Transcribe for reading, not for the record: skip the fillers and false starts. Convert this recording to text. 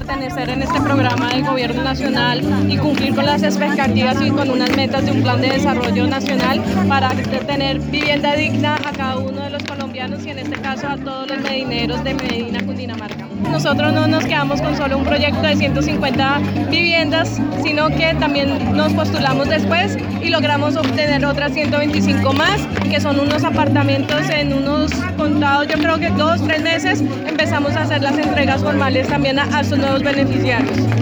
pertenecer en este programa del gobierno nacional y cumplir con las expectativas y con unas metas de un plan de desarrollo nacional para tener vivienda digna a cada uno de los colombianos y en este caso a todos los medineros de Medina, Cundinamarca. Nosotros no nos quedamos con solo un proyecto de 150 viviendas, sino que también nos postulamos después y logramos obtener otras 125 más, que son unos apartamentos en unos contados, yo creo que 2-3 meses, empezamos a hacer las entregas formales también a sus nuevos beneficiarios.